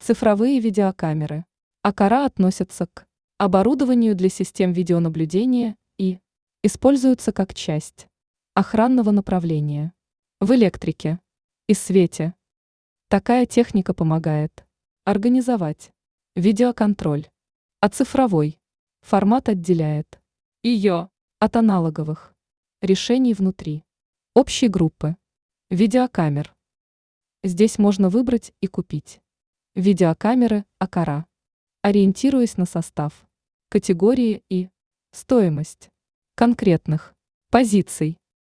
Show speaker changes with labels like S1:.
S1: Цифровые видеокамеры. АКАРА относятся к оборудованию для систем видеонаблюдения и используются как часть охранного направления в электрике и свете. Такая техника помогает организовать видеоконтроль, а цифровой формат отделяет ее от аналоговых решений внутри общей группы видеокамер. Здесь можно выбрать и купить видеокамеры АКАРА, ориентируясь на состав, категории и стоимость конкретных позиций.